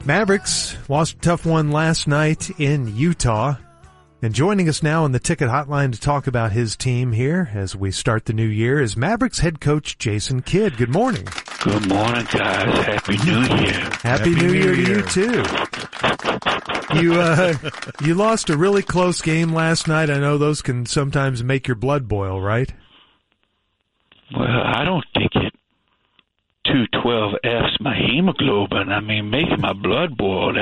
Mavericks lost a tough one last night in Utah. And joining us now on the Ticket Hotline to talk about his team here as we start the new year is Mavericks head coach Jason Kidd. Good morning. Good morning, guys. Happy New Year. Happy New Year to you, too. You lost a really close game last night. I know those can sometimes make your blood boil, right? Well, I don't think it 212F's my hemoglobin. I mean, making my blood boil,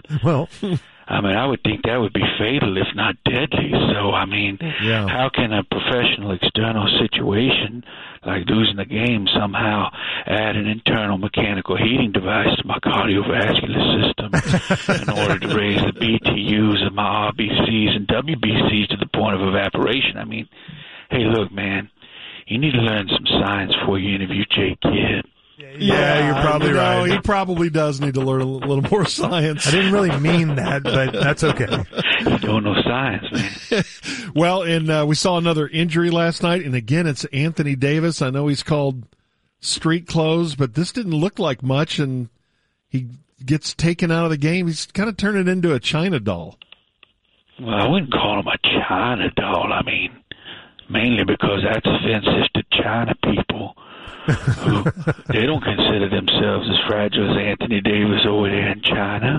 I would think that would be fatal, if not deadly. So, How can a professional external situation like losing the game somehow add an internal mechanical heating device to my cardiovascular system in order to raise the BTUs of my RBCs and WBCs to the point of evaporation? I mean, hey, look, man, you need to learn some science before you interview Jay Kidd. Yeah, you're probably right. He probably does need to learn a little more science. I didn't really mean that, but that's okay. You don't know science, man. Well, and we saw another injury last night, and again, it's Anthony Davis. I know he's called street clothes, but this didn't look like much, and he gets taken out of the game. He's kind of turned it into a China doll. Well, I wouldn't call him a China doll. I mean, mainly because that's offensive to China people. Who they don't consider themselves as fragile as Anthony Davis over there in China.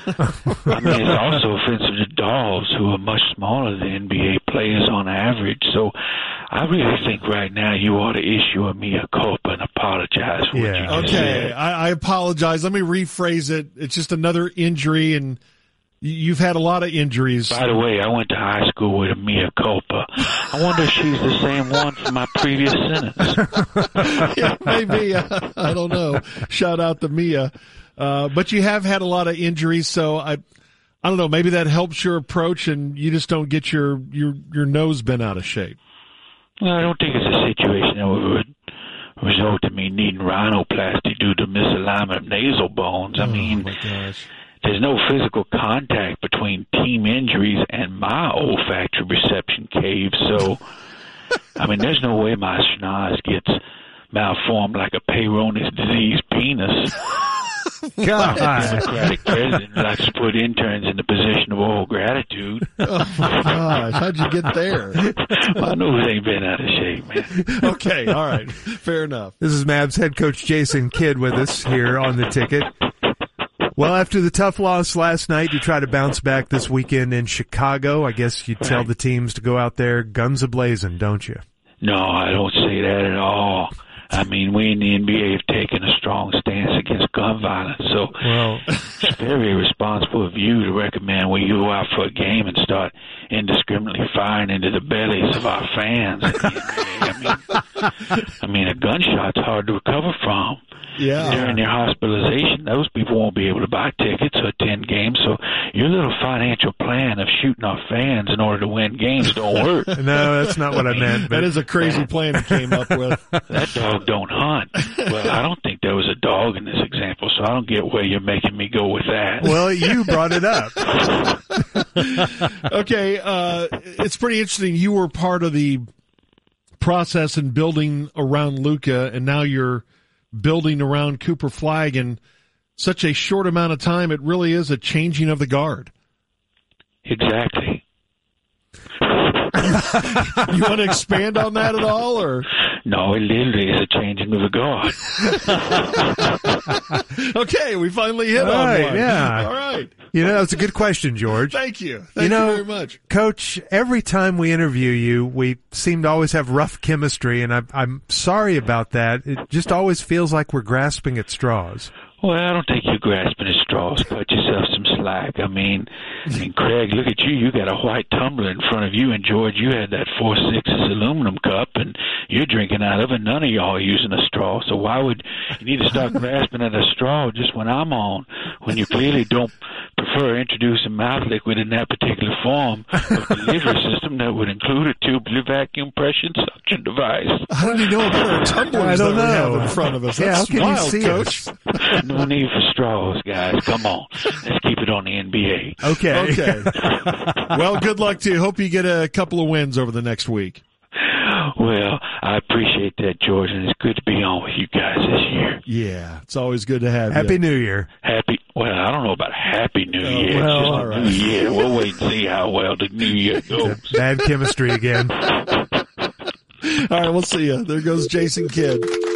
I mean, it's also offensive to dolls who are much smaller than NBA players on average. So I really think right now you ought to issue a mea culpa and apologize for what you just said. I apologize. Let me rephrase it. It's just another injury, and you've had a lot of injuries. By the way, I went to high school with a mea culpa. I wonder if she's the same one from my previous sentence. Yeah, maybe. I don't know. Shout out to Mia. But you have had a lot of injuries, so I don't know. Maybe that helps your approach, and you just don't get your nose bent out of shape. Well, I don't think it's a situation that would result in me needing rhinoplasty due to misalignment of nasal bones. I mean, my gosh. There's no physical contact between team injuries and my olfactory reception cave, so, there's no way my schnoz gets malformed like a Peyronie's disease penis. God. Democratic president likes to put interns in the position of oral gratitude. Oh, my gosh. How'd you get there? My nose ain't been out of shape, man. Okay, all right. Fair enough. This is Mavs head coach Jason Kidd with us here on the Ticket. Well, after the tough loss last night, you try to bounce back this weekend in Chicago. I guess you tell the teams to go out there guns a-blazing, don't you? No, I don't say that at all. I mean, we in the NBA have taken a strong stance against gun violence, so it's very irresponsible of you to recommend we go out for a game and start indiscriminately firing into the bellies of our fans. I mean, a gunshot's hard to recover from. Yeah. During their hospitalization, those people won't be able to buy tickets or attend games, so your little financial plan of shooting off fans in order to win games don't work. No, that's not what I meant. That is a crazy plan you came up with. That dog don't hunt. Well, I don't think there was a dog in this example, so I don't get where you're making me go with that. Well, you brought it up. Okay, it's pretty interesting. You were part of the process in building around Luka, and now you're building around Cooper Flagg in such a short amount of time. It really is a changing of the guard. Exactly. You want to expand on that at all, or? No, it literally is a changing of the guard. Okay, we finally hit on one. Yeah. All right. That's a good question, George. Thank you. Thank you very much. Coach, every time we interview you, we seem to always have rough chemistry, and I'm sorry about that. It just always feels like we're grasping at straws. Well, I don't think you're grasping at straws. Cut yourself some slack. I mean, Craig, look at you. You got a white tumbler in front of you, and George, you had that 4/6 aluminum cup, and you're drinking out of it. None of y'all are using a straw. So why would you need to start grasping at a straw just when I'm on, when you clearly don't prefer introducing mouth liquid in that particular form of delivery system that would include a tubular vacuum pressure suction device? How do you know about our tumblers that we have in front of us? Yeah, That's how can wild, you see Coach. No need for straws, guys. Come on. Let's keep it on the NBA. Okay. Well, good luck to you. Hope you get a couple of wins over the next week. Well, I appreciate that, George, and it's good to be on with you guys this year. Yeah, it's always good to have you. Happy New Year. Happy Well, I don't know about Happy New Year. Well, it's just all right. New Year. We'll wait and see how well the New Year goes. Bad chemistry again. All right, we'll see you. There goes Jason Kidd.